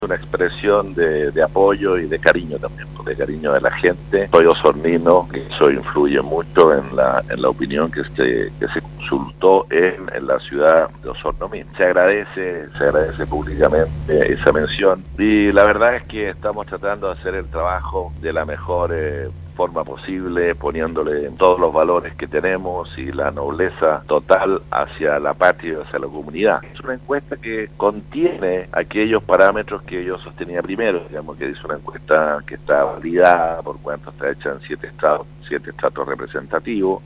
una expresión de apoyo y de cariño también, de cariño de la gente. Soy osornino, que eso influye mucho en la opinión que se consultó en la ciudad de Osorno mismo. Se agradece públicamente esa mención y la verdad es que estamos tratando de hacer el trabajo de la mejor forma posible, poniéndole todos los valores que tenemos y la nobleza total hacia la patria y hacia la comunidad. Es una encuesta que contiene aquellos parámetros que yo sostenía primero, digamos que es una encuesta que está validada por cuanto está hecha en 7 estratos representativos,